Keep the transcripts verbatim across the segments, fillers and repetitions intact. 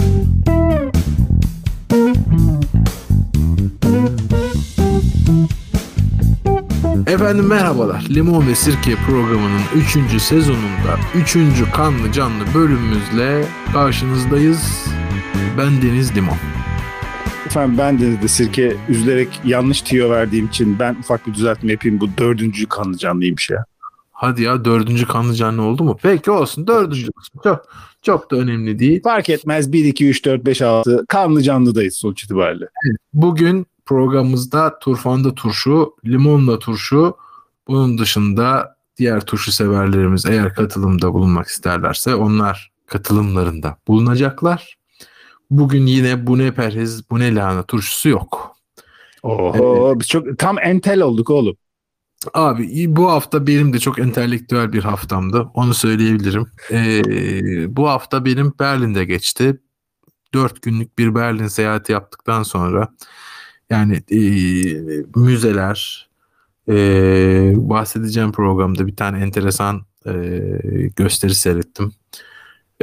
Efendim merhabalar. Limon ve Sirke programının üçüncü sezonunda üçüncü kanlı canlı bölümümüzle karşınızdayız. Ben Deniz Limon. Efendim ben Deniz de Sirke, üzülerek yanlış tiyo verdiğim için ben ufak bir düzeltme yapayım. Bu dördüncü kanlı canlıymış ya. Hadi ya, dördüncü kanlı canlı oldu mu? Peki olsun, dördüncü kısmı çok, çok da önemli değil. Fark etmez, bir, iki, üç, dört, beş, altı kanlı canlıdayız sonuç itibariyle. Evet, bugün programımızda turfanda turşu, limonla turşu, bunun dışında diğer turşu severlerimiz eğer katılımda bulunmak isterlerse onlar katılımlarında bulunacaklar. Bugün yine bu ne perhiz bu ne lahana turşusu yok. Oho, ee, biz çok tam entel olduk oğlum. Abi bu hafta benim de çok entelektüel bir haftamdı, onu söyleyebilirim. Ee, bu hafta benim Berlin'de geçti. Dört günlük bir Berlin seyahati yaptıktan sonra yani e, müzeler, e, bahsedeceğim programda bir tane enteresan e, gösteri seyrettim. E,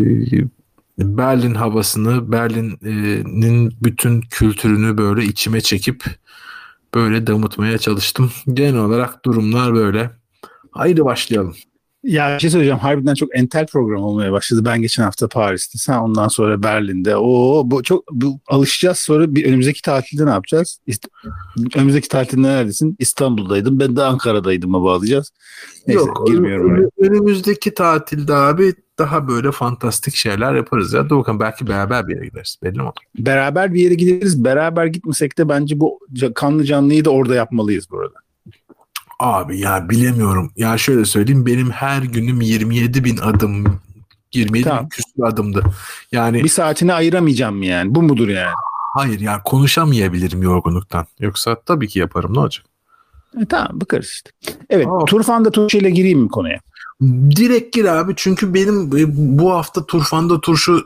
Berlin havasını, Berlin'in bütün kültürünü böyle içime çekip böyle damıtmaya çalıştım. Genel olarak durumlar böyle. Haydi başlayalım. Ya bir şey söyleyeceğim. Harbiden çok entel program olmaya başladı. Ben geçen hafta Paris'te, sen ondan sonra Berlin'de. Oo, bu çok bu, alışacağız. Sonra bir önümüzdeki tatilde ne yapacağız? İşte, önümüzdeki tatilde neredesin? İstanbul'daydım. Ben de Ankara'daydım. Bağlayacağız. Neyse, Yok, girmiyorum oraya. Önümüzdeki tatilde abi daha böyle fantastik şeyler yaparız ya. Dur bakalım, belki beraber bir yere gideriz. Belli mi olur? Beraber bir yere gideriz. Beraber gitmesek de bence bu kanlı canlıyı da orada yapmalıyız bu arada. Abi ya bilemiyorum. Ya şöyle söyleyeyim, benim her günüm yirmi yedi bin adım, yirmi yedi tamam. bin küsur adımdı. Yani bir saatini ayıramayacağım mı yani? Bu mudur yani? Hayır ya, konuşamayabilirim yorgunluktan. Yoksa tabii ki yaparım, ne olacak? E, tamam, bakarız işte. Evet, Aa, Turfanda turşu ile gireyim mi konuya? Direkt gir abi, çünkü benim bu hafta Turfanda turşu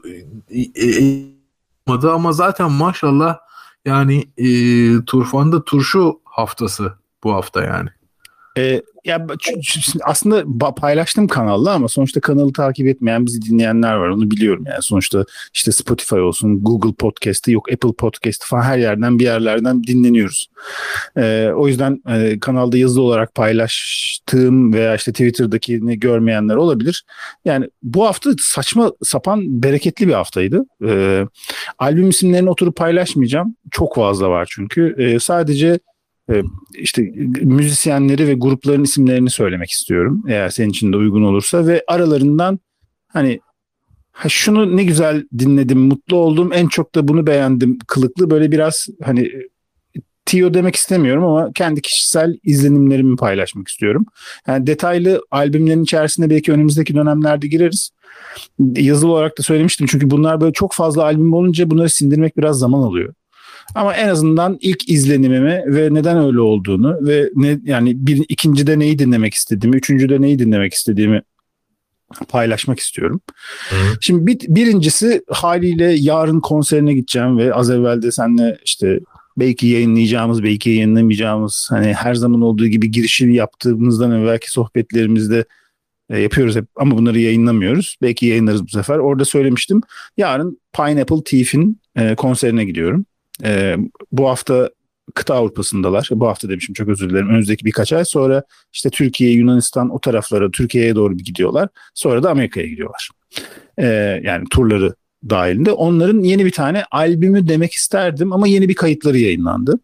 olmadı ama zaten maşallah yani e, Turfanda turşu haftası bu hafta yani. Ee, ya aslında paylaştım kanalda ama sonuçta kanalı takip etmeyen, bizi dinleyenler var, onu biliyorum yani. Sonuçta işte Spotify olsun, Google Podcast'ı yok, Apple Podcast'ı falan, her yerden bir yerlerden dinleniyoruz. Ee, o yüzden e, kanalda yazılı olarak paylaştığım veya işte Twitter'dakini görmeyenler olabilir. Yani bu hafta saçma sapan bereketli bir haftaydı. Ee, albüm isimlerini oturup paylaşmayacağım. Çok fazla var çünkü. Ee, sadece işte müzisyenleri ve grupların isimlerini söylemek istiyorum, eğer senin için de uygun olursa, ve aralarından hani ha şunu ne güzel dinledim, mutlu oldum, en çok da bunu beğendim kılıklı, böyle biraz hani tiyo demek istemiyorum ama kendi kişisel izlenimlerimi paylaşmak istiyorum. Yani detaylı albümlerin içerisinde belki önümüzdeki dönemlerde gireriz. Yazılı olarak da söylemiştim, çünkü bunlar böyle çok fazla albüm olunca bunları sindirmek biraz zaman alıyor. Ama en azından ilk izlenimimi ve neden öyle olduğunu ve ne, yani bir ikincide neyi dinlemek istediğimi, üçüncüde neyi dinlemek istediğimi paylaşmak istiyorum. Hı. Şimdi bir, birincisi haliyle yarın konserine gideceğim ve az evvel de seninle işte belki yayınlayacağımız, belki yayınlamayacağımız, hani her zaman olduğu gibi girişini yaptığımızdan evvelki sohbetlerimizde e, yapıyoruz hep ama bunları yayınlamıyoruz. Belki yayınlarız bu sefer. Orada söylemiştim. Yarın Pineapple Thief'in e, konserine gidiyorum. Ee, bu hafta kıta Avrupa'sındalar. Bu hafta demişim, çok özür dilerim. Önümüzdeki birkaç ay sonra işte Türkiye, Yunanistan, o taraflara, Türkiye'ye doğru bir gidiyorlar. Sonra da Amerika'ya gidiyorlar. Ee, yani turları dahilinde. Onların yeni bir tane albümü demek isterdim ama yeni bir kayıtları yayınlandı.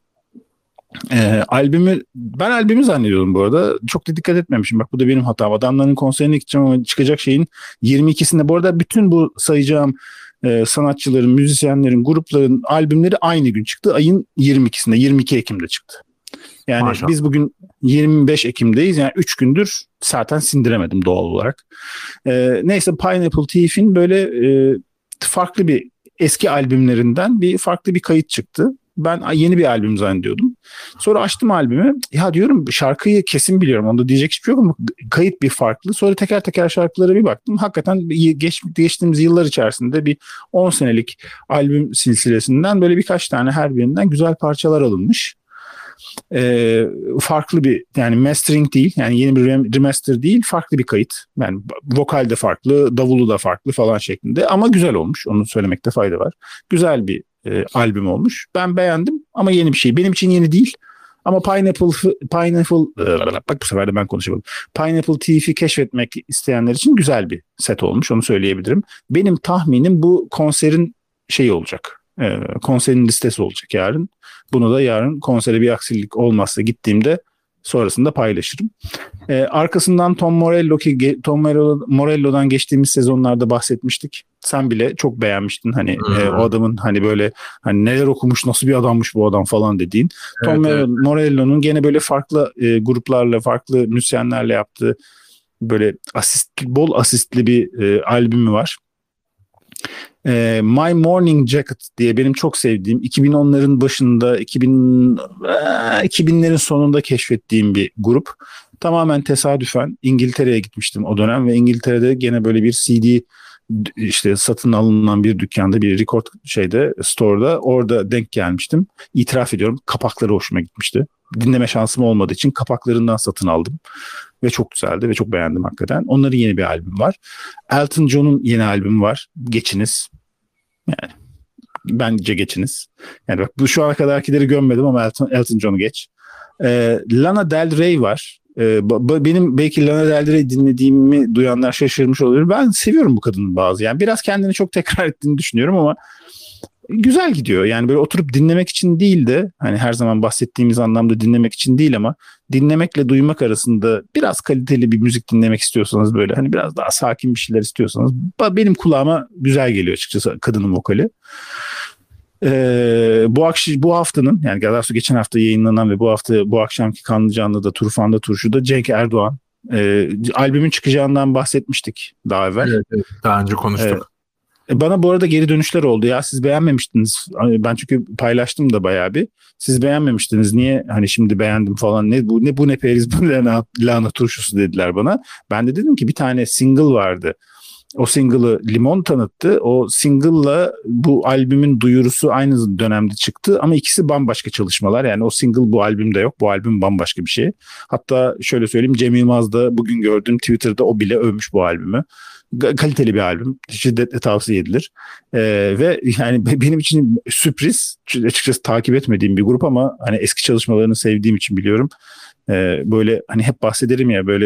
Ee, albümü ben albümü zannediyordum bu arada. Çok da dikkat etmemişim. Bak, bu da benim hatam. Adamların konserine gideceğim ama çıkacak şeyin yirmi ikisinde. Bu arada bütün bu sayacağım e, sanatçıların, müzisyenlerin, grupların albümleri aynı gün çıktı. Ayın yirmi ikisinde, yirmi iki Ekim'de çıktı. Yani maşallah. Biz bugün yirmi beş Ekim'deyiz. Yani üç gündür zaten sindiremedim doğal olarak. Ee, neyse, Pineapple Thief'in böyle e, farklı bir, eski albümlerinden bir farklı bir kayıt çıktı. Ben yeni bir albüm zannediyordum. Sonra açtım albümü. Ya diyorum, şarkıyı kesin biliyorum. Onda diyecek hiçbir şey yok ama kayıt bir farklı. Sonra teker teker şarkılara bir baktım. Hakikaten geç, geçtiğimiz yıllar içerisinde bir on senelik albüm silsilesinden böyle birkaç tane her birinden güzel parçalar alınmış. Ee, farklı bir yani mastering değil yani yeni bir remaster değil farklı bir kayıt. Yani vokal de farklı, davulu da farklı falan şeklinde ama güzel olmuş. Onu söylemekte fayda var. Güzel bir e, albüm olmuş. Ben beğendim ama yeni bir şey. Benim için yeni değil. Ama Pineapple Pineapple bak bu sefer de ben konuşamadım. Pineapple Thief'i keşfetmek isteyenler için güzel bir set olmuş. Onu söyleyebilirim. Benim tahminim bu konserin şeyi olacak. E, konserin listesi olacak yarın. Bunu da yarın konsere bir aksilik olmazsa gittiğimde sonrasında paylaşırım. Ee, arkasından Tom Morello ki Tom Morello'dan geçtiğimiz sezonlarda bahsetmiştik. Sen bile çok beğenmiştin hani hmm. e, o adamın hani böyle hani neler okumuş nasıl bir adammış bu adam falan dediğin. Evet, Tom evet. Morello'nun gene böyle farklı e, gruplarla farklı müzisyenlerle yaptığı böyle asist bol asistli bir e, albümü var. E, My Morning Jacket diye benim çok sevdiğim iki bin onların başında iki bin iki binlerin sonunda keşfettiğim bir grup. Tamamen tesadüfen İngiltere'ye gitmiştim o dönem ve İngiltere'de gene böyle bir C D işte satın alınan bir dükkanda bir record şeyde store'da orada denk gelmiştim. İtiraf ediyorum kapakları hoşuma gitmişti. Dinleme şansım olmadığı için kapaklarından satın aldım. Ve çok güzeldi ve çok beğendim hakikaten. Onların yeni bir albüm var. Elton John'un yeni albümü var. Geçiniz. Yani bence geçiniz. Yani bak bu şu ana kadarkileri gömmedim ama Elton, Elton John'u geç. Ee, Lana Del Rey var. Ee, benim belki Lana Del Rey dinlediğimi duyanlar şaşırmış olabilir. Ben seviyorum bu kadının bazı. Yani biraz kendini çok tekrar ettiğini düşünüyorum ama güzel gidiyor. Yani böyle oturup dinlemek için değil de hani her zaman bahsettiğimiz anlamda dinlemek için değil ama dinlemekle duymak arasında biraz kaliteli bir müzik dinlemek istiyorsanız böyle hani biraz daha sakin bir şeyler istiyorsanız benim kulağıma güzel geliyor açıkçası kadının vokali. Ee, bu akşam bu haftanın yani daha doğrusu geçen hafta yayınlanan ve bu hafta bu akşamki Kanlı Canlı'da Turfan'da Turşu'da Cenk Erdoğan e, albümün çıkacağından bahsetmiştik daha evvel. Evet, evet. Daha önce konuştuk. Ee, Bana bu arada geri dönüşler oldu ya siz beğenmemiştiniz. Ben çünkü paylaştım da bayağı bir. Siz beğenmemiştiniz. Niye hani şimdi beğendim falan ne bu ne bu ne periz bu lahana, lahana turşusu dediler bana. Ben de dedim ki bir tane single vardı. O single'ı Limon tanıttı. O single'la bu albümün duyurusu aynı dönemde çıktı ama ikisi bambaşka çalışmalar. Yani o single bu albümde yok. Bu albüm bambaşka bir şey. Hatta şöyle söyleyeyim Cem Yılmaz da bugün gördüm Twitter'da o bile övmüş bu albümü. Kaliteli bir albüm. Şiddetle tavsiye edilir. Ee, ve yani benim için sürpriz. Açıkçası takip etmediğim bir grup ama hani eski çalışmalarını sevdiğim için biliyorum. Ee, böyle hani hep bahsederim ya böyle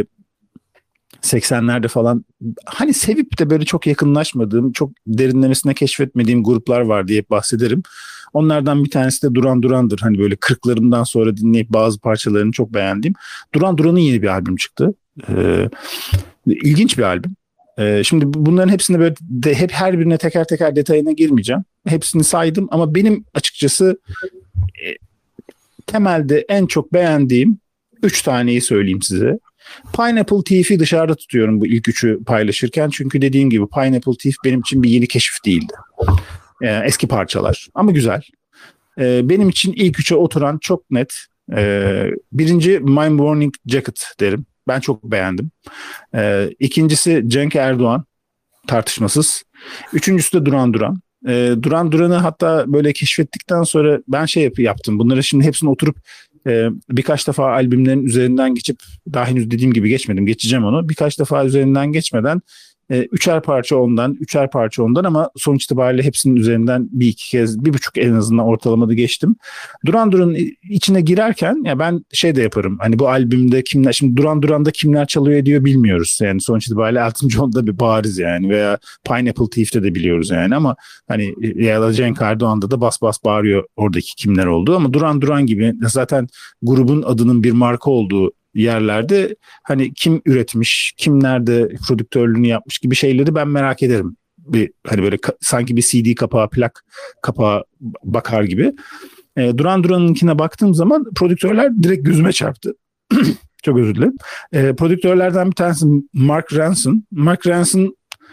seksenlerde falan hani sevip de böyle çok yakınlaşmadığım, çok derinlemesine keşfetmediğim gruplar var diye hep bahsederim. Onlardan bir tanesi de Duran Duran'dır. Hani böyle kırklarımdan sonra dinleyip bazı parçalarını çok beğendiğim. Duran Duran'ın yeni bir albüm çıktı. Ee, ilginç bir albüm. Ee, şimdi bunların hepsini böyle de, hep her birine teker teker detayına girmeyeceğim. Hepsini saydım ama benim açıkçası e, temelde en çok beğendiğim üç taneyi söyleyeyim size. Pineapple Thief'i dışarıda tutuyorum bu ilk üçü paylaşırken. Çünkü dediğim gibi Pineapple Thief benim için bir yeni keşif değildi. Ee, eski parçalar ama güzel. Ee, benim için ilk üçe oturan çok net. Ee, birinci My Morning Jacket derim. Ben çok beğendim. Ee, ikincisi Cenk Erdoğan. Tartışmasız. Üçüncüsü de Duran Duran. Ee, Duran Duran'ı hatta böyle keşfettikten sonra ben şey yap- yaptım. Bunları şimdi hepsini oturup e, birkaç defa albümlerin üzerinden geçip daha henüz dediğim gibi geçmedim. Geçeceğim onu. Birkaç defa üzerinden geçmeden e, üçer parça ondan, üçer parça ondan ama sonuç itibariyle hepsinin üzerinden bir iki kez, bir buçuk en azından ortalamada geçtim. Duran Duran'ın içine girerken ya ben şey de yaparım. Hani bu albümde kimler, şimdi Duran Duran'da kimler çalıyor ediyor bilmiyoruz. Yani sonuç itibariyle Elton John'da bir bariz yani veya Pineapple Thief'te de biliyoruz yani ama hani ya da Cenk Erdoğan'da da bas bas bağırıyor oradaki kimler olduğu ama Duran Duran gibi zaten grubun adının bir marka olduğu yerlerde hani kim üretmiş, kim nerede prodüktörlüğünü yapmış gibi şeyleri ben merak ederim. Bir hani böyle ka- sanki bir C D kapağı, plak kapağı bakar gibi. E, Duran Duran'ınkine baktığım zaman prodüktörler direkt gözüme çarptı. Çok özür dilerim. E, prodüktörlerden bir tanesi Mark Ranson. Mark Ranson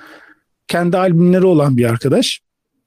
kendi albümleri olan bir arkadaş.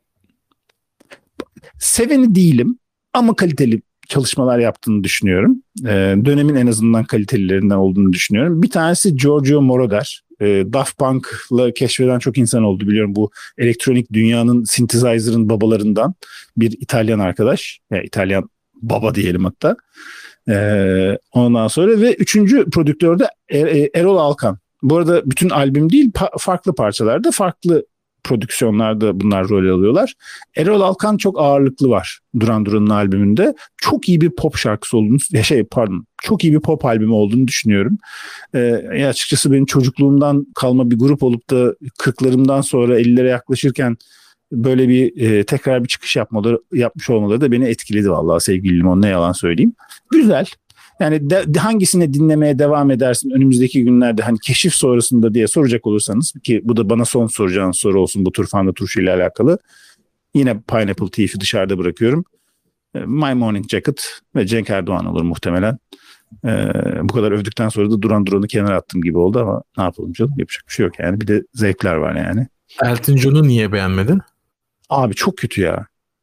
Seveni değilim ama kaliteli çalışmalar yaptığını düşünüyorum. Ee, dönemin en azından kalitelilerinden olduğunu düşünüyorum. Bir tanesi Giorgio Moroder. Ee, Daft Punk'la keşfeden çok insan oldu biliyorum. Bu elektronik dünyanın synthesizer'ın babalarından bir İtalyan arkadaş. Yani İtalyan baba diyelim hatta. Ee, ondan sonra ve üçüncü prodüktör de er- Erol Alkan. Bu arada bütün albüm değil, pa- farklı parçalarda, farklı prodüksiyonlarda bunlar rol alıyorlar. Erol Alkan çok ağırlıklı var Duran Duran'ın albümünde. Çok iyi bir pop şarkısı olduğunu, şey pardon, çok iyi bir pop albümü olduğunu düşünüyorum. Ee, açıkçası benim çocukluğumdan kalma bir grup olup da kırklarımdan sonra ellilere yaklaşırken böyle bir e, tekrar bir çıkış yapmaları yapmış olmaları da beni etkiledi vallahi sevgili Limon, ne yalan söyleyeyim. Güzel. Yani de, de hangisini dinlemeye devam edersin önümüzdeki günlerde, hani keşif sonrasında diye soracak olursanız, ki bu da bana son soracağınız soru olsun bu Turfanda turşu ile alakalı. Yine Pineapple Thief'i dışarıda bırakıyorum. My Morning Jacket ve Cenk Erdoğan olur muhtemelen. Ee, bu kadar övdükten sonra da Duran Duran'ı kenara attığım gibi oldu ama ne yapalım canım, yapacak bir şey yok yani. Bir de zevkler var yani. Elton John'u niye beğenmedin? Abi çok kötü ya.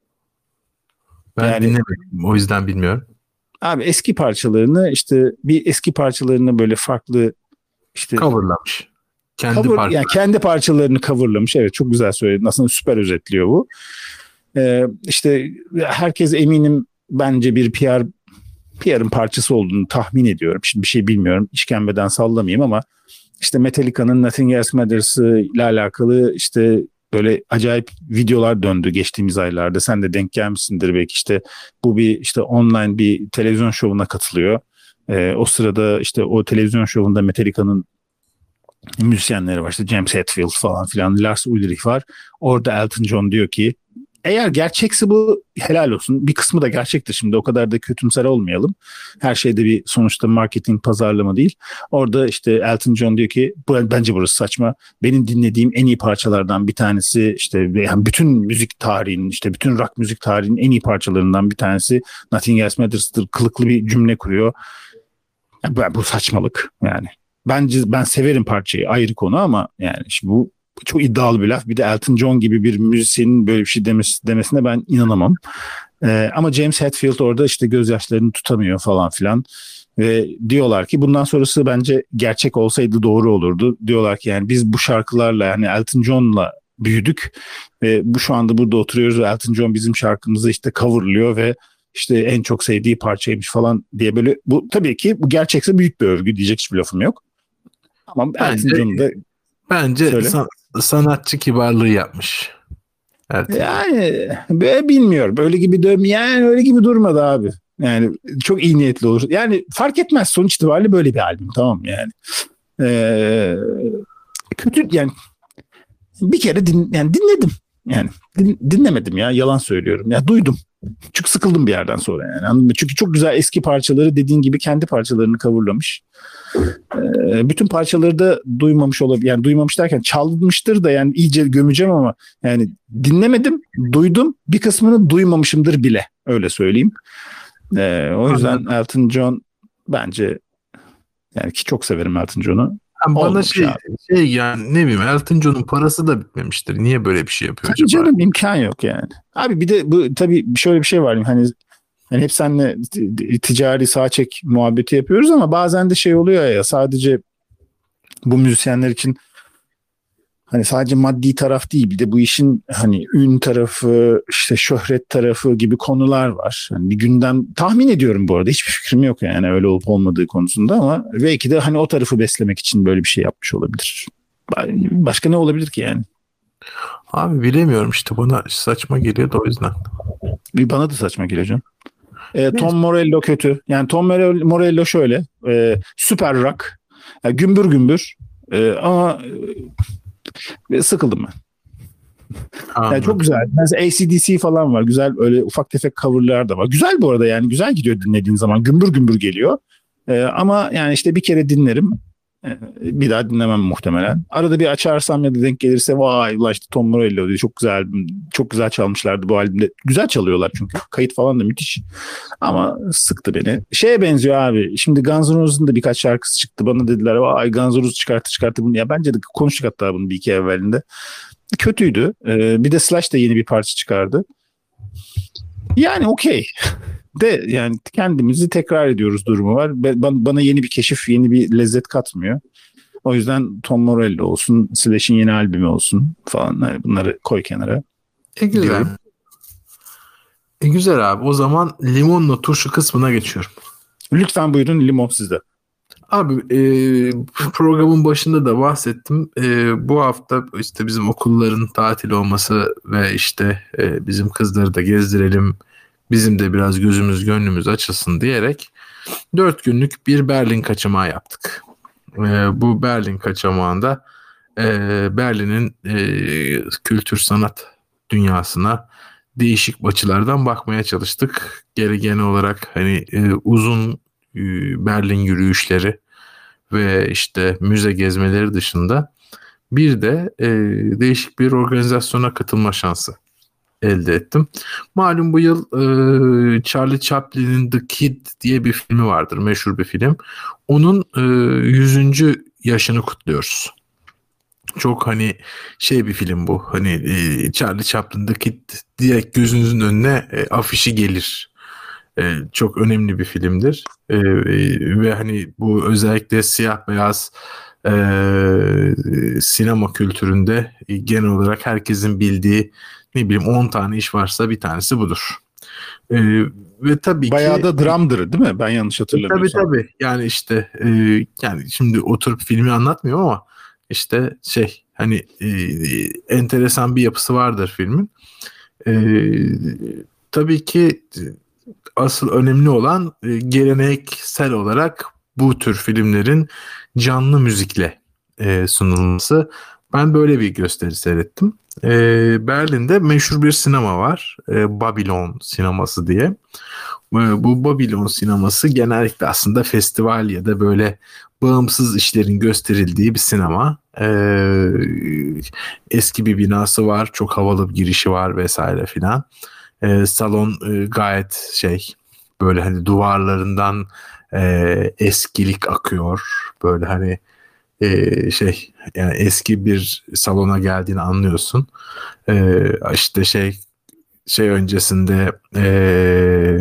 Ben yani, dinlemedim, o yüzden bilmiyorum. Abi eski parçalarını işte bir eski parçalarını böyle farklı işte coverlamış. Kendi cover, parçalarını. Yani kendi parçalarını coverlamış. Evet, çok güzel söyledin. Aslında süper özetliyor bu. Ee, işte herkes eminim bence bir P R P R'ın parçası olduğunu tahmin ediyorum. Şimdi bir şey bilmiyorum. İşkembeden sallamayayım ama işte Metallica'nın Nothing Else Matters'ı ile alakalı işte böyle acayip videolar döndü geçtiğimiz aylarda. Sen de denk gelmişsindir belki. İşte bu bir işte online bir televizyon şovuna katılıyor. Ee, o sırada işte o televizyon şovunda Metallica'nın müzisyenleri var. İşte James Hetfield falan filan, Lars Ulrich var. Orada Elton John diyor ki, eğer gerçekse bu helal olsun. Bir kısmı da gerçektir şimdi. O kadar da kötümser olmayalım. Her şeyde bir sonuçta marketing, pazarlama değil. Orada işte Elton John diyor ki bence burası saçma. Benim dinlediğim en iyi parçalardan bir tanesi, işte yani bütün müzik tarihinin, işte bütün rock müzik tarihinin en iyi parçalarından bir tanesi Nothing Else Matters'tır. Kılıklı bir cümle kuruyor. Yani bu saçmalık yani. Bence ben severim parçayı, ayrı konu, ama yani şimdi bu çok iddialı bir laf. Bir de Elton John gibi bir müzisyenin böyle bir şey demesi, demesine ben inanamam. Ee, ama James Hetfield orada işte gözyaşlarını tutamıyor falan filan. Ve diyorlar ki bundan sonrası bence gerçek olsaydı doğru olurdu. Diyorlar ki yani biz bu şarkılarla, yani Elton John'la büyüdük ve bu şu anda burada oturuyoruz ve Elton John bizim şarkımızı işte coverlıyor ve işte en çok sevdiği parçaymış falan diye, böyle bu tabii ki bu gerçekse büyük bir övgü, diyecek hiçbir lafım yok. Ama Elton John'u da bence san, sanatçı kibarlığı yapmış. Evet. Yani böyle bilmiyorum. Böyle gibi dön yani öyle gibi durmadı abi. Yani çok iyi niyetli olur. Yani fark etmez, sonuç itibariyle böyle bir albüm, tamam yani. Ee, kötü yani, bir kere din, yani dinledim. Yani din, dinlemedim ya, yalan söylüyorum. Ya duydum. Çünkü sıkıldım bir yerden sonra yani. Anladın mı? Çünkü çok güzel eski parçaları, dediğin gibi kendi parçalarını coverlamış. Ee, bütün parçaları da duymamış olabilir. Yani duymamış derken çalmıştır da, yani iyice gömeceğim ama yani dinlemedim, duydum. Bir kısmını duymamışımdır bile. Öyle söyleyeyim. Ee, o yüzden Anladım. Elton John bence, yani ki çok severim Elton John'u. Yani bana şey, şey yani ne bileyim, Elton John'un parası da bitmemiştir. Niye böyle bir şey yapıyor tabii acaba? Canım, imkan yok yani. Abi bir de bu tabii şöyle bir şey var. Hani yani hep seninle ticari sağ çek muhabbeti yapıyoruz ama bazen de şey oluyor ya, sadece bu müzisyenler için hani sadece maddi taraf değil, bir de bu işin hani ün tarafı, işte şöhret tarafı gibi konular var. Yani bir gündem tahmin ediyorum, bu arada hiçbir fikrim yok yani öyle olup olmadığı konusunda, ama belki de hani o tarafı beslemek için böyle bir şey yapmış olabilir. Başka ne olabilir ki yani? Abi bilemiyorum işte, bana saçma geliyor da o yüzden. Bana da saçma geliyor canım. E, Tom Morello kötü. Yani Tom Morello şöyle e, süper rock. Yani gümbür gümbür e, ama e, sıkıldım ben. Yani çok güzel. Mesela A C D C falan var. Güzel öyle ufak tefek coverlar da var. Güzel bu arada, yani güzel gidiyor dinlediğin zaman. Gümbür gümbür geliyor. E, ama yani işte bir kere dinlerim. E, bir daha dinlemem muhtemelen. Arada bir açarsam ya da denk gelirse vay ulan işte Tom Morello diye çok güzel, çok güzel çalmışlardı bu albümde. Güzel çalıyorlar çünkü. Kayıt falan da müthiş. Ama sıktı beni. Şeye benziyor abi. Şimdi Guns N' Roses'un da birkaç şarkısı çıktı. Bana dediler vay Guns N' Roses çıkarttı çıkarttı bunu. Ya bence de konuştuk hatta bunu bir iki evvelinde. Kötüydü. Ee, bir de Slash da yeni bir parça çıkardı. Yani okey. De yani kendimizi tekrar ediyoruz durumu var. Bana yeni bir keşif, yeni bir lezzet katmıyor. O yüzden Tom Morello olsun, Slash'in yeni albümü olsun falan. Yani bunları koy kenara. E güzel. Diyorum. E, güzel abi. O zaman limonla turşu kısmına geçiyorum. Lütfen buyurun, limon sizde. Abi e, programın başında da bahsettim. E, bu hafta işte bizim okulların tatil olması ve işte e, bizim kızları da gezdirelim. Bizim de biraz gözümüz gönlümüz açılsın diyerek dört günlük bir Berlin kaçamağı yaptık. E, bu Berlin kaçamağında e, Berlin'in e, kültür sanat dünyasına değişik açılardan bakmaya çalıştık. Geri genel olarak hani e, uzun e, Berlin yürüyüşleri ve işte müze gezmeleri dışında bir de e, değişik bir organizasyona katılma şansı elde ettim. Malum bu yıl e, Charlie Chaplin'in The Kid diye bir filmi vardır. Meşhur bir film. Onun e, yüzüncü yaşını kutluyoruz. Çok hani şey bir film bu. Hani e, Charlie Chaplin The Kid diye gözünüzün önüne e, afişi gelir. E, çok önemli bir filmdir. E, e, ve hani bu özellikle siyah beyaz e, sinema kültüründe e, genel olarak herkesin bildiği ne bileyim on tane iş varsa bir tanesi budur. E, ve tabii Bayağı ki da dramdır değil mi? Ben yanlış e, tabii hatırlamıyorsam. tabii yani işte e, yani şimdi oturup filmi anlatmıyorum ama işte şey hani e, enteresan bir yapısı vardır filmin. E, tabii ki asıl önemli olan e, geleneksel olarak bu tür filmlerin canlı müzikle e, sunulması. Ben böyle bir gösteri seyrettim. E, Berlin'de meşhur bir sinema var. E, Babylon sineması diye. E, bu Babylon sineması genellikle aslında festival ya da böyle bağımsız işlerin gösterildiği bir sinema. E, eski bir binası var. Çok havalı bir girişi var vesaire filan. E, salon e, gayet şey böyle hani duvarlarından e, eskilik akıyor. Böyle hani e, şey yani eski bir salona geldiğini anlıyorsun. E, işte şey şey öncesinde e,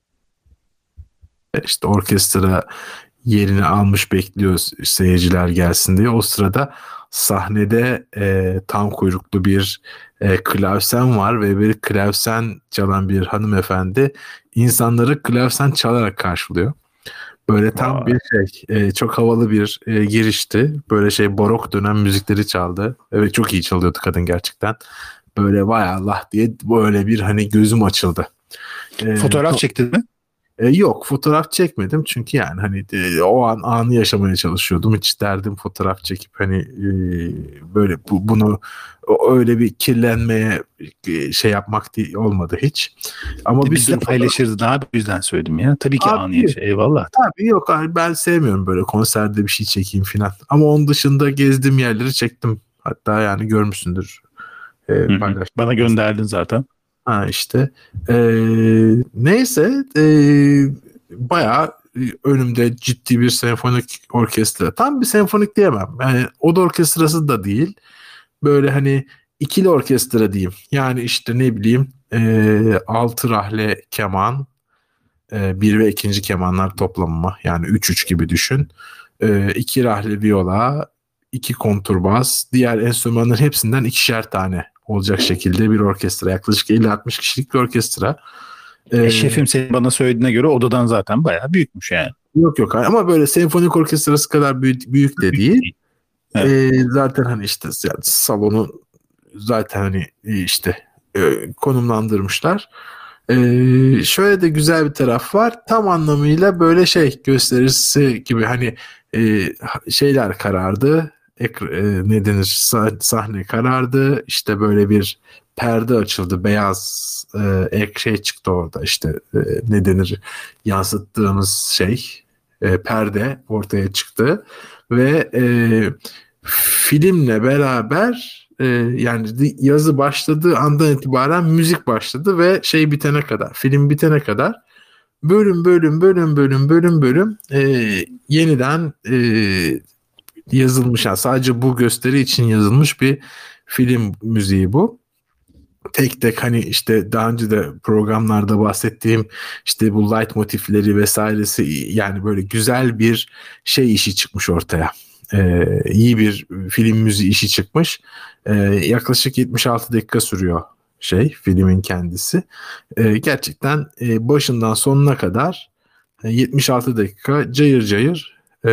işte orkestra yerini almış bekliyor seyirciler gelsin diye. O sırada sahnede e, tam kuyruklu bir e, klavsen var ve bir klavsen çalan bir hanımefendi insanları klavsen çalarak karşılıyor. Böyle tam Vay. bir şey e, çok havalı bir e, girişti. Böyle şey barok dönem müzikleri çaldı. Evet çok iyi çalıyordu kadın gerçekten. Böyle vay Allah diye böyle bir hani gözüm açıldı. E, Fotoğraf çektin mi? e, yok fotoğraf çekmedim çünkü yani hani e, o an anı yaşamaya çalışıyordum. Hiç derdim fotoğraf çekip hani e, böyle bu, bunu o- öyle bir kirlenmeye e, şey yapmak değil, olmadı hiç. Ama E, bir Biz de sürü fotoğraf paylaşırız abi, o yüzden söyledim ya. Tabii ki anı abi, yaşa. Eyvallah. abi yok abi ben sevmiyorum böyle konserde bir şey çekeyim filan. Ama onun dışında gezdiğim yerleri çektim. Hatta yani görmüşsündür e, Hı hı. paylaştım. Bana gönderdin zaten. Ha işte. Ee, neyse e, bayağı e, önümde ciddi bir senfonik orkestra. Tam bir senfonik diyemem. Yani oda orkestrası da değil. Böyle hani ikili orkestra diyeyim. Yani işte ne bileyim e, altı rahle keman, e, bir ve ikinci kemanlar toplamı yani üç üç gibi düşün. E, iki rahle viola, iki konturbas, diğer enstrümanların hepsinden ikişer tane olacak şekilde bir orkestra. Yaklaşık elli altmış kişilik bir orkestra. E, E, şefim senin bana söylediğine göre odadan zaten bayağı büyükmüş yani. yok yok ama böyle senfonik orkestrası kadar büyük, büyük de değil. Evet. E, zaten hani işte yani salonu zaten hani işte e, konumlandırmışlar. Ee, şöyle de güzel bir taraf var. Tam anlamıyla böyle şey gösterisi gibi hani e, şeyler karardı. Ek, e, ne denir? Sah- sahne karardı. İşte böyle bir perde açıldı. Beyaz e, ek şey çıktı orada. İşte e, ne denir? Yansıttığımız şey e, perde ortaya çıktı ve e, filmle beraber e, yani yazı başladığı andan itibaren müzik başladı ve şey bitene kadar, film bitene kadar bölüm bölüm bölüm bölüm bölüm bölüm e, yeniden e, yazılmış. Yani sadece bu gösteri için yazılmış bir film müziği bu. Tek tek hani işte daha önce de programlarda bahsettiğim işte bu light motifleri vesairesi yani böyle güzel bir şey işi çıkmış ortaya. Ee, iyi bir film müziği işi çıkmış. Ee, yaklaşık yetmiş altı dakika sürüyor şey filmin kendisi. E, gerçekten e, başından sonuna kadar e, yetmiş altı dakika cayır cayır e,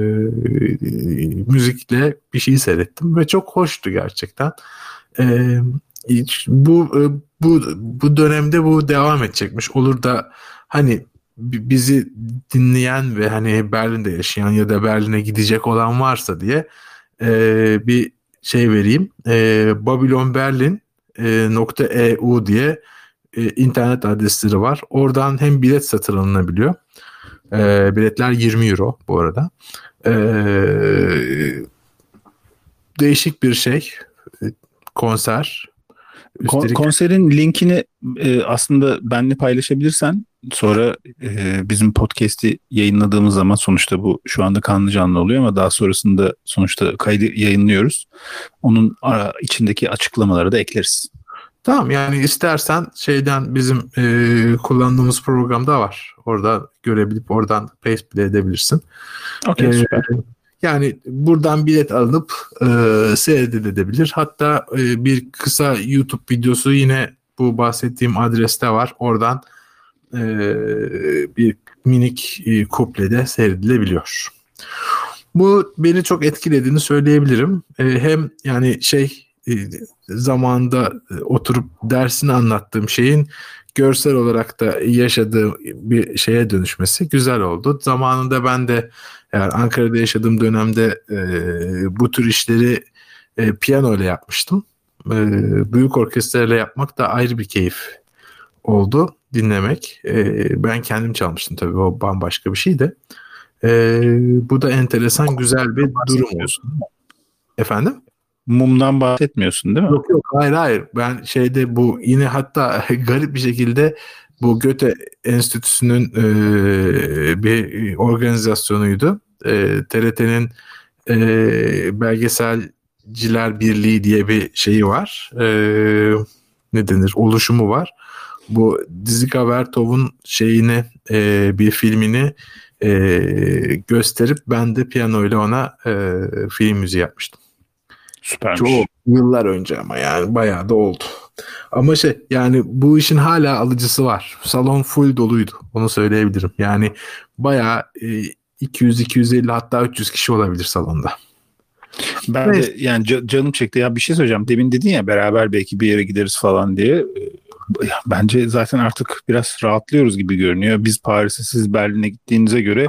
müzikle bir şey seyrettim ve çok hoştu gerçekten. E, bu bu bu dönemde bu devam edecekmiş. Olur da hani bizi dinleyen ve hani Berlin'de yaşayan ya da Berlin'e gidecek olan varsa diye e, bir şey vereyim. E, Babylon Berlin nokta e u diye e, internet adresleri var. Oradan hem bilet satın alınabiliyor. E, biletler yirmi euro bu arada. E, değişik bir şey. Konser. Üstelik... Konserin linkini e, aslında benimle paylaşabilirsen sonra e, bizim podcast'i yayınladığımız zaman sonuçta bu şu anda kanlı canlı oluyor ama daha sonrasında sonuçta kaydı yayınlıyoruz. Onun ara, içindeki açıklamaları da ekleriz. Tamam, yani istersen şeyden bizim e, kullandığımız programda var. Orada görebilip oradan paste bile edebilirsin. Okey, süper. Yani buradan bilet alınıp e, seyredilebilir. Hatta e, bir kısa YouTube videosu yine bu bahsettiğim adreste var. Oradan e, bir minik e, kuplede seyredilebiliyor. Bu beni çok etkilediğini söyleyebilirim. E, hem yani şey e, zamanında oturup dersini anlattığım şeyin görsel olarak da yaşadığı bir şeye dönüşmesi güzel oldu. Zamanında ben de yani Ankara'da yaşadığım dönemde e, bu tür işleri e, piyano ile yapmıştım. E, büyük orkestra ile yapmak da ayrı bir keyif oldu dinlemek. E, ben kendim çalmıştım tabii, o bambaşka bir şey de. E, bu da enteresan, güzel bir durum olsun. Efendim? Mumdan bahsetmiyorsun değil mi? Yok yok, hayır hayır. Ben şeyde bu yine hatta garip bir şekilde bu Goethe Enstitüsü'nün e, bir organizasyonuydu. E, T R T'nin e, Belgeselciler Birliği diye bir şeyi var. E, ne denir? Oluşumu var. Bu Dzika Vertov'un şeyini e, bir filmini e, gösterip ben de piyanoyla ona e, film müziği yapmıştım. Süpermiş. Çok yıllar önce ama yani bayağı da oldu. Ama şey yani bu işin hala alıcısı var. Salon full doluydu. Onu söyleyebilirim. Yani bayağı e, iki yüz iki yüz elli hatta üç yüz kişi olabilir salonda. Ben Neyse. de yani canım çekti. Ya bir şey söyleyeceğim. Demin dedin ya beraber belki bir yere gideriz falan diye. Bence zaten artık biraz rahatlıyoruz gibi görünüyor. Biz Paris'e, siz Berlin'e gittiğinize göre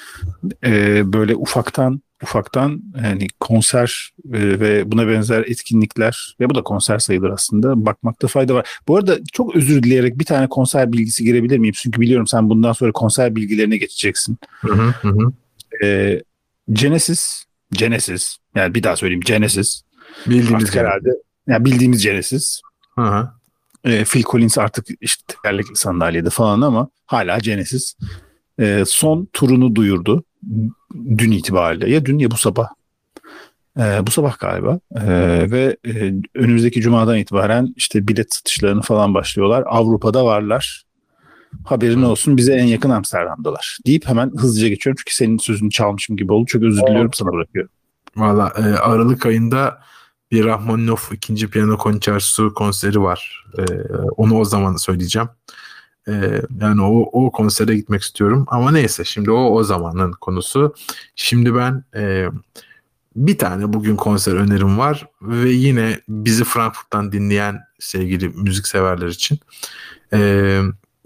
e, böyle ufaktan ufaktan yani konser e, ve buna benzer etkinlikler ve bu da konser sayılır aslında, bakmakta fayda var. Bu arada çok özür dileyerek bir tane konser bilgisi girebilir miyim? Çünkü biliyorum sen bundan sonra konser bilgilerine geçeceksin. Hı hı hı. E, Genesis, Genesis yani bir daha söyleyeyim, Genesis. Bildiğimiz artık yani. herhalde yani bildiğimiz Genesis. Hı hı. E, Phil Collins artık işte tekerlekli sandalyede falan ama hala Genesis. E, son turunu duyurdu. Dün itibariyle. Ya dün ya bu sabah. Ee, bu sabah galiba. Ee, ve e, önümüzdeki cumadan itibaren işte bilet satışlarını falan başlıyorlar. Avrupa'da varlar. Haberin olsun, bize en yakın Amsterdam'dalar. Deyip hemen hızlıca geçiyorum. Çünkü senin sözünü çalmışım gibi oldu. Çok özür diliyorum, sana bırakıyorum. Valla e, Aralık ayında bir Rahmaninov ikinci piyano konçertosu konseri var. E, onu o zaman söyleyeceğim. Ee, yani o, o konsere gitmek istiyorum ama neyse, şimdi o o zamanın konusu. Şimdi ben e, bir tane bugün konser önerim var ve yine bizi Frankfurt'tan dinleyen sevgili müzikseverler için e,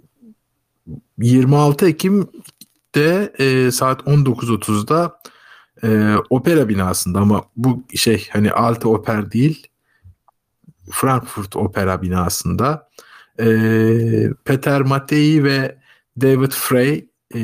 yirmi altı Ekim'de e, saat on dokuz otuzda e, opera binasında, ama bu şey hani Alte Oper değil, Frankfurt Opera binasında E, Peter Mattei ve David Frey e,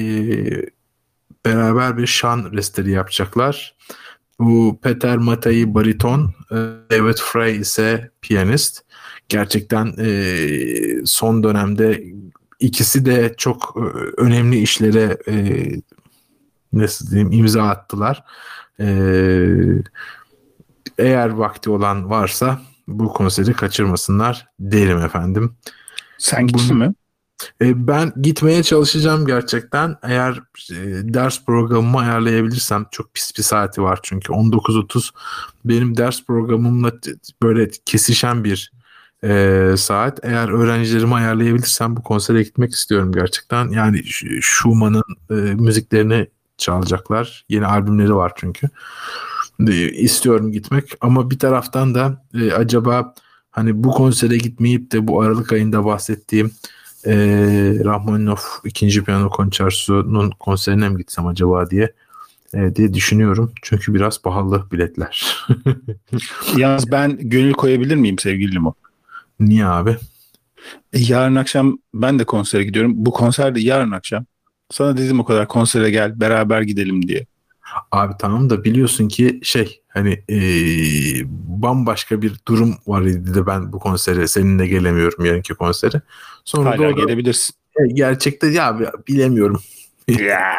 beraber bir şan restleri yapacaklar. Bu Peter Mattei bariton, e, David Frey ise piyanist. Gerçekten e, son dönemde ikisi de çok e, önemli işlere e, nasıl diyeyim, imza attılar. E, eğer vakti olan varsa bu konseri kaçırmasınlar derim efendim. Sen gittin mi? E, ben gitmeye çalışacağım gerçekten. Eğer e, ders programımı ayarlayabilirsem, çok pis bir saati var çünkü on dokuz otuz benim ders programımla t- böyle kesişen bir e, saat. Eğer öğrencilerimi ayarlayabilirsem bu konsere gitmek istiyorum gerçekten. Yani Schumann'ın e, müziklerini çalacaklar. Yeni albümleri var çünkü. E, istiyorum gitmek ama bir taraftan da e, acaba hani bu konsere gitmeyip de bu Aralık ayında bahsettiğim e, Rahmaninov ikinci piyano konçertosunun konserine mi gitsem acaba diye e, diye düşünüyorum. Çünkü biraz pahalı biletler. Yalnız ben gönül koyabilir miyim sevgili Limo? Niye abi? E, yarın akşam ben de konsere gidiyorum. Bu konser de yarın akşam. Sana dedim o kadar konsere gel beraber gidelim diye. Abi tamam da biliyorsun ki şey hani e, bambaşka bir durum var idi de ben bu konsere seninle gelemiyorum yarınki konsere. Sonra da Hala o da gelebilirsin. e, gerçekte ya abi, bilemiyorum. Ya,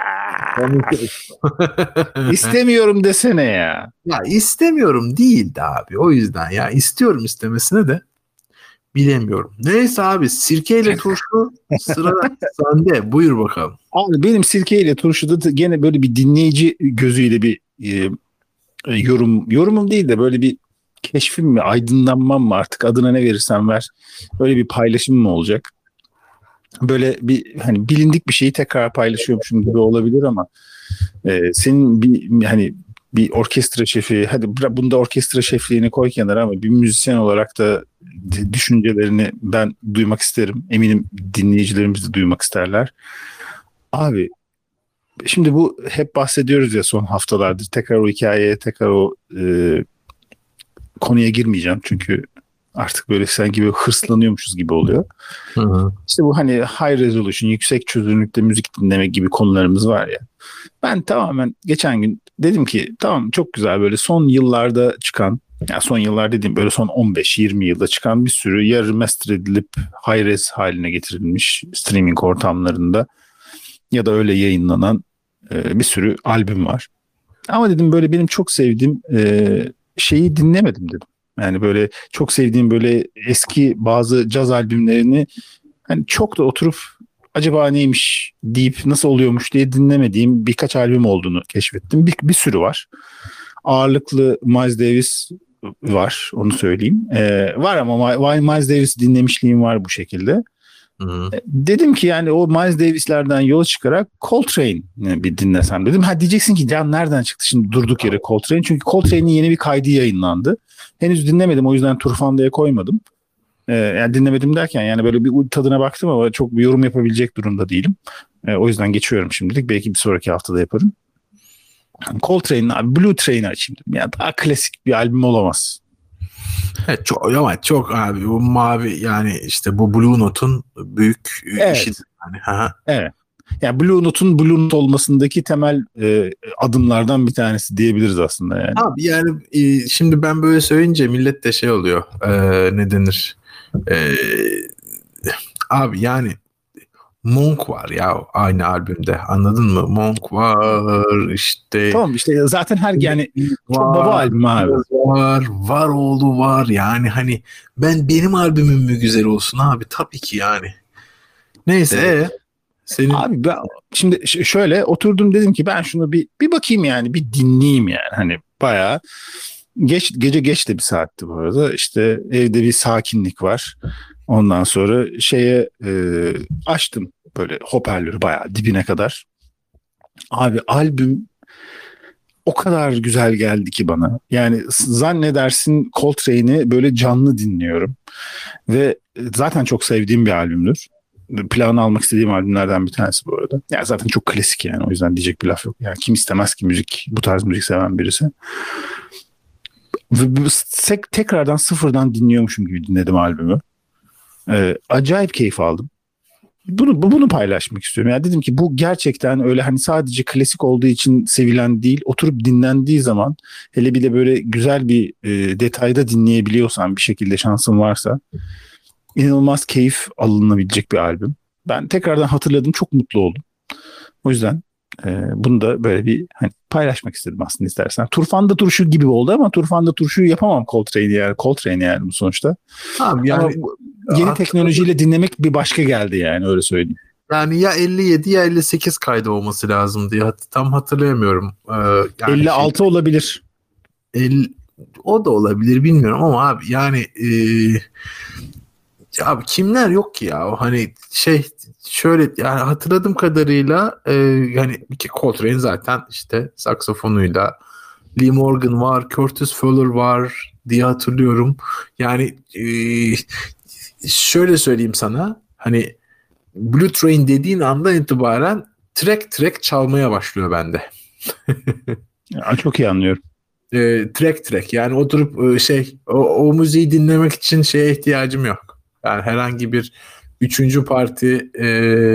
istemiyorum desene ya. Ya istemiyorum değildi abi, o yüzden ya istiyorum istemesine de bilemiyorum. Neyse abi, sirkeyle turşu sıra sende, buyur bakalım. Abi benim sirkeyle turşuda da gene böyle bir dinleyici gözüyle bir e, e, yorum yorumum değil de böyle bir keşfim mi aydınlanmam mı artık adına ne verirsen ver. Böyle bir paylaşım mı olacak? Böyle bir hani bilindik bir şeyi tekrar paylaşıyormuşum gibi olabilir ama e, senin bir hani bir orkestra şefi, hadi bunda orkestra şefliğini koy kenara ama bir müzisyen olarak da düşüncelerini ben duymak isterim. Eminim dinleyicilerimiz de duymak isterler. Abi şimdi bu hep bahsediyoruz ya son haftalardır. Tekrar o hikayeye, tekrar o e, konuya girmeyeceğim. Çünkü artık böyle sanki böyle hırslanıyormuşuz gibi oluyor. Hı hı. İşte bu hani high resolution, yüksek çözünürlükte müzik dinlemek gibi konularımız var ya. Ben tamamen geçen gün dedim ki tamam çok güzel böyle son yıllarda çıkan, yani son yıllar dediğim böyle son on beş yirmi yılda çıkan bir sürü ya remaster edilip high res haline getirilmiş streaming ortamlarında ya da öyle yayınlanan e, bir sürü albüm var. Ama dedim böyle benim çok sevdiğim e, şeyi dinlemedim dedim. Yani böyle çok sevdiğim böyle eski bazı caz albümlerini hani çok da oturup acaba neymiş deyip nasıl oluyormuş diye dinlemediğim birkaç albüm olduğunu keşfettim. Bir, bir sürü var. Ağırlıklı Miles Davis var, onu söyleyeyim. Ee, var ama Miles Davis dinlemişliğim var bu şekilde. Hı. Dedim ki yani o Miles Davis'lerden yola çıkarak Coltrane bir dinlesem dedim. Ha diyeceksin ki can nereden çıktı şimdi durduk yere Coltrane? Çünkü Coltrane'in yeni bir kaydı yayınlandı. Henüz dinlemedim, o yüzden Turfanda'ya koymadım. Ee, yani dinlemedim derken yani böyle bir tadına baktım ama çok bir yorum yapabilecek durumda değilim. Ee, o yüzden geçiyorum şimdilik. Belki bir sonraki haftada yaparım. Coltrane'in abi Blue Train'i açayım dedim. Ya daha klasik bir albüm olamaz. Evet, çok ama çok abi, bu mavi yani işte bu Blue Note'un büyük Evet. işi yani. Ha. Evet. Yani Blue Note'un Blue Note olmasındaki temel e, adımlardan bir tanesi diyebiliriz aslında yani. Abi yani e, şimdi ben böyle söyleyince millet de şey oluyor. E, ne denir? E, abi yani Monk var ya aynı albümde, anladın mı? Monk var işte. Tamam işte zaten her yani var, çok baba albümü abi. Var, var oğlu var yani hani ben benim albümüm mü güzel olsun abi, tabii ki yani. Neyse Evet. senin Abi ben şimdi şöyle oturdum dedim ki ben şunu bir bir bakayım yani bir dinleyeyim yani hani bayağı geç gece geç de bir saatti bu arada işte evde bir sakinlik var. Ondan sonra şeye e, açtım böyle hoparlörü bayağı dibine kadar. Abi albüm o kadar güzel geldi ki bana. Yani zannedersin Coltrane'i böyle canlı dinliyorum. Ve zaten çok sevdiğim bir albümdür. Plağını almak istediğim albümlerden bir tanesi bu arada. Yani zaten çok klasik yani, o yüzden diyecek bir laf yok. Yani kim istemez ki müzik, bu tarz müzik seven birisi. Ve tekrardan sıfırdan dinliyormuşum gibi dinledim albümü. Ee, acayip keyif aldım. Bunu bunu paylaşmak istiyorum. Yani dedim ki bu gerçekten öyle hani sadece klasik olduğu için sevilen değil, oturup dinlendiği zaman hele bir de böyle güzel bir e, detayda dinleyebiliyorsan, bir şekilde şansın varsa inanılmaz keyif alınabilecek bir albüm. Ben tekrardan hatırladım, çok mutlu oldum. O yüzden e, bunu da böyle bir hani paylaşmak istedim aslında istersen. Turfanda turşu gibi oldu ama Turfanda turşuyu yapamam Coltrane'i yani. Coltrane yani bu sonuçta. abi yani ama yeni teknolojiyle dinlemek bir başka geldi yani, öyle söyleyeyim. Yani ya elli yedi ya elli sekiz kaydı olması lazım diye tam hatırlayamıyorum. Ee, yani elli altı şey, olabilir. el, o da olabilir bilmiyorum ama abi yani e, Abi kimler yok ki ya? O hani şey şöyle yani hatırladığım kadarıyla e, yani ki Coltrane zaten işte saksafonuyla, Lee Morgan var, Curtis Fuller var diye hatırlıyorum. Yani e, şöyle söyleyeyim sana, hani Blue Train dediğin andan itibaren track track çalmaya başlıyor bende. Ya, çok iyi anlıyorum. E, track track yani oturup e, şey o, o müziği dinlemek için şeye ihtiyacım yok. Yani herhangi bir üçüncü parti e,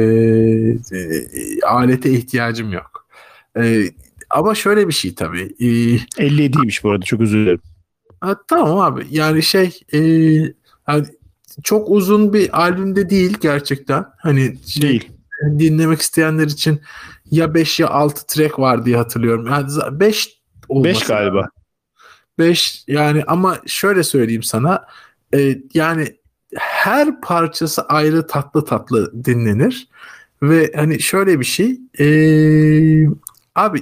e, alete ihtiyacım yok. E, ama şöyle bir şey tabii. E, elli yediymiş bu arada, çok özür dilerim. ha, tamam abi yani şey e, hani çok uzun bir albümde değil gerçekten. Hani şey, Değil. dinlemek isteyenler için ya beş ya altı track var diye hatırlıyorum. Yani beş olması beş galiba. beş yani ama şöyle söyleyeyim sana e, yani her parçası ayrı tatlı tatlı dinlenir ve hani şöyle bir şey e, abi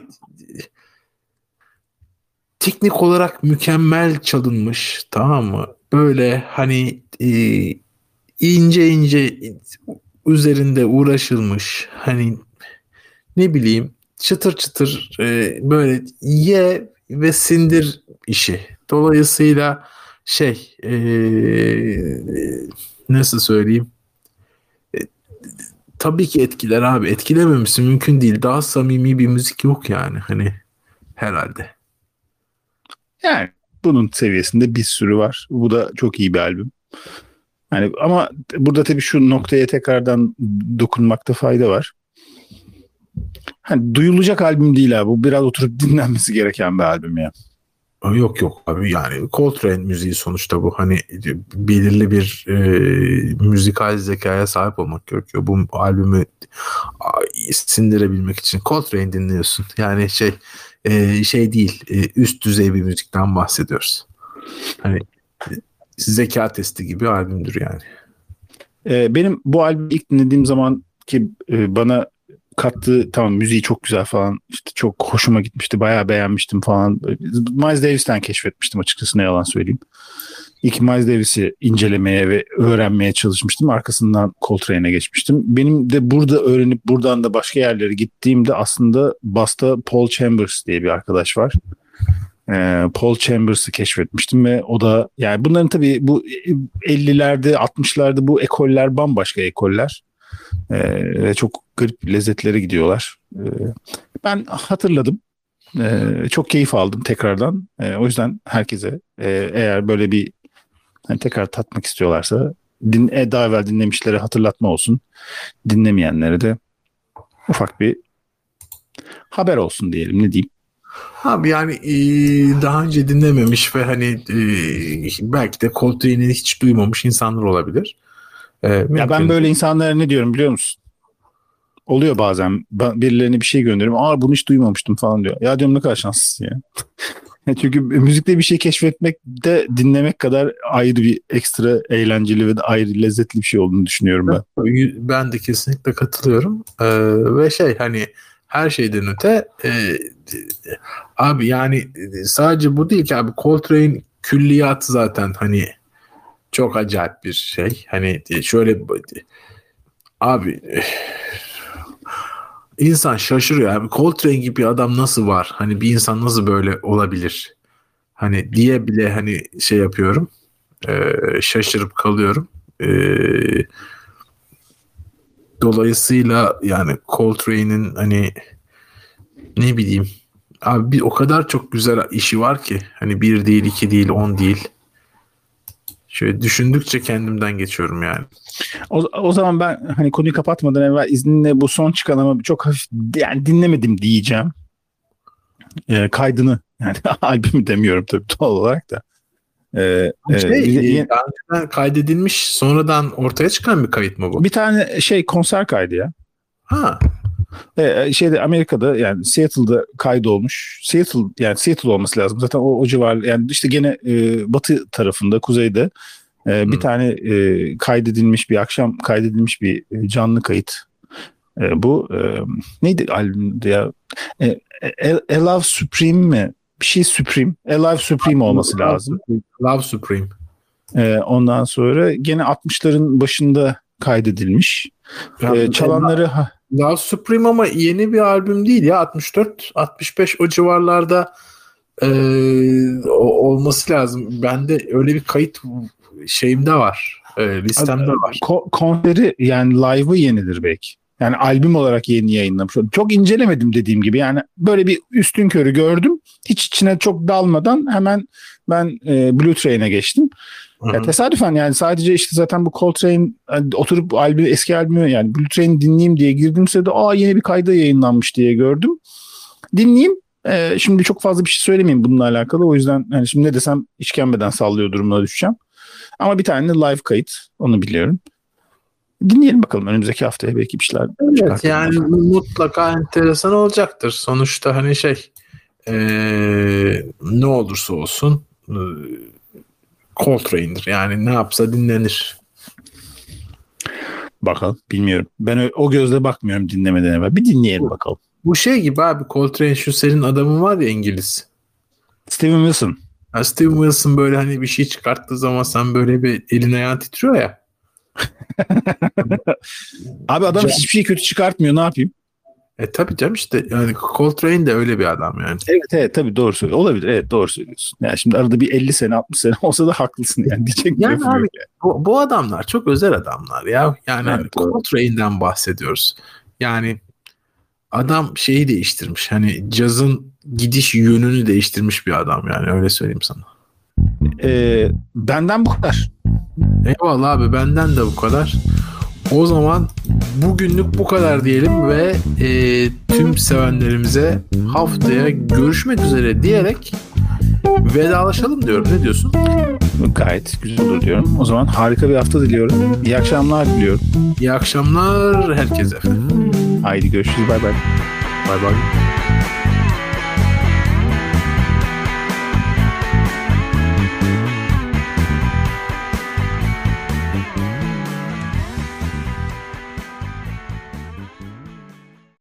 teknik olarak mükemmel çalınmış, tamam mı? Böyle hani e, ince ince üzerinde uğraşılmış, hani ne bileyim çıtır çıtır e, böyle ye ve sindir işi. Dolayısıyla şey e, nasıl söyleyeyim? E, tabii ki etkiler abi. Etkilememesi mümkün değil. Daha samimi bir müzik yok yani hani herhalde. Yani bunun seviyesinde bir sürü var. Bu da çok iyi bir albüm. Yani ama burada tabii şu noktaya tekrardan dokunmakta fayda var. Hani duyulacak albüm değil abi. Bu biraz oturup dinlenmesi gereken bir albüm ya. Yok yok abi yani Coltrane müziği sonuçta bu hani belirli bir e, müzikal zekaya sahip olmak gerekiyor. Bu albümü a, sindirebilmek için Coltrane dinliyorsun. Yani şey e, şey değil e, üst düzey bir müzikten bahsediyoruz. Hani e, zeka testi gibi albümdür yani. Ee, benim bu albümü ilk dinlediğim zaman ki e, bana kattığı, tamam müziği çok güzel falan, işte çok hoşuma gitmişti, bayağı beğenmiştim falan. Miles Davis'ten keşfetmiştim açıkçası, ne yalan söyleyeyim. İlk Miles Davis'i incelemeye ve öğrenmeye çalışmıştım. Arkasından Coltrane'e geçmiştim. Benim de burada öğrenip buradan da başka yerlere gittiğimde aslında Bass'ta Paul Chambers diye bir arkadaş var. Ee, Paul Chambers'ı keşfetmiştim ve o da, yani bunların tabii bu ellilerde altmışlarda bu ekoller bambaşka ekoller. Ee, çok garip lezzetlere gidiyorlar. Ee, ben hatırladım. Ee, çok keyif aldım tekrardan. Ee, o yüzden herkese e, eğer böyle bir hani tekrar tatmak istiyorlarsa, din, e, daha evvel dinlemişlere hatırlatma olsun. Dinlemeyenlere de ufak bir haber olsun diyelim, ne diyeyim. Abi yani e, daha önce dinlememiş ve hani e, belki de Coltrane'i hiç duymamış insanlar olabilir. E, Ya ben mümkün. böyle insanlara ne diyorum biliyor musun? Oluyor bazen. Ben birilerine bir şey gönderiyorum. Aa, bunu hiç duymamıştım falan diyor. Ya diyorum, ne kadar şanslısın ya. Çünkü müzikte bir şey keşfetmek de dinlemek kadar ayrı bir ekstra eğlenceli ve de ayrı lezzetli bir şey olduğunu düşünüyorum ben. Ben de kesinlikle katılıyorum. E, ve şey hani her şeyden öte e, abi yani sadece bu değil ki abi, Coltrane külliyatı zaten hani çok acayip bir şey. Hani şöyle abi insan şaşırıyor abi. Coltrane gibi bir adam nasıl var? Hani bir insan nasıl böyle olabilir? Hani diye bile hani şey yapıyorum. E, şaşırıp kalıyorum. E, dolayısıyla yani Coltrane'in hani ne bileyim abi bir o kadar çok güzel işi var ki hani bir değil, iki değil, on değil. Şöyle düşündükçe kendimden geçiyorum yani. O, o zaman ben hani konuyu kapatmadan evvel izninle bu son çıkan ama çok hafif, yani dinlemedim diyeceğim. E, kaydını, yani albümü demiyorum tabii doğal olarak da. E, e, Şey, bir, daha önceden kaydedilmiş sonradan ortaya çıkan bir kayıt mı bu? bir tane şey konser kaydı ya. Ha. E, şeyde Amerika'da, yani Seattle'da kaydolmuş. Seattle, yani Seattle olması lazım. Zaten o, o civar, yani işte gene e, batı tarafında, kuzeyde e, bir Hmm. tane e, kaydedilmiş, bir akşam kaydedilmiş bir e, canlı kayıt. E, bu e, neydi albümde ya? E, e, Love Supreme mi? Bir şey Supreme. Alive Supreme olması lazım. Love Supreme. Ee, ondan sonra gene altmışların başında kaydedilmiş. Ya, Ee, çalanları... Ha, Love Supreme ama yeni bir albüm değil ya. altmış dört altmış beş o civarlarda e, olması lazım. Bende öyle bir kayıt şeyimde var. E, listemde var. Ko- konseri yani live'ı yenidir belki. Yani albüm olarak yeni yayınlamış. Çok incelemedim dediğim gibi. Yani böyle bir üstünkörü gördüm. Hiç içine çok dalmadan hemen ben e, Blue Train'e geçtim. Ya tesadüfen yani sadece işte zaten bu Coltrane yani oturup albüm, eski albümü yani Blue Train'i dinleyeyim diye girdim sırada aa yeni bir kayda yayınlanmış diye gördüm. Dinleyeyim. Ee, şimdi çok fazla bir şey söylemeyeyim bununla alakalı. O yüzden hani şimdi ne desem işkembeden sallıyor durumuna düşeceğim. Ama bir tane live kayıt onu biliyorum. Dinleyelim bakalım önümüzdeki haftaya belki bir şeyler evet, yani mutlaka enteresan olacaktır. Sonuçta hani şey ee, ne olursa olsun ee, Coltrane'dir. Yani ne yapsa dinlenir. Bakalım bilmiyorum. Ben o, o gözle bakmıyorum dinlemeden evvel. Bir dinleyelim bakalım. Bu şey gibi abi Coltrane şu senin adamın var ya İngiliz. Steven Wilson. Ya Steven Wilson böyle hani bir şey çıkarttığı zaman sen böyle bir elin ayağın titriyor ya. Abi adam Can... hiçbir şey kötü çıkartmıyor ne yapayım? E tabii canım işte yani Coltrane de öyle bir adam yani. Evet evet tabii doğru söylüyorsun. Olabilir evet doğru söylüyorsun. Yani şimdi arada bir elli sene altmış sene olsa da haklısın yani diyecek yani abi, yani. bu, bu adamlar çok özel adamlar ya. Yani evet, Coltrane'den bahsediyoruz. Yani adam şeyi değiştirmiş. Hani cazın gidiş yönünü değiştirmiş bir adam yani öyle söyleyeyim sana. Ee, benden bu kadar. Eyvallah abi benden de bu kadar. O zaman bugünlük bu kadar diyelim ve e, tüm sevenlerimize haftaya görüşmek üzere diyerek vedalaşalım diyorum. Ne diyorsun? Gayet güzel olur diyorum. O zaman harika bir hafta diliyorum. İyi akşamlar diliyorum. İyi akşamlar herkese efendim. Haydi görüşürüz. Bay bay. Bay bay.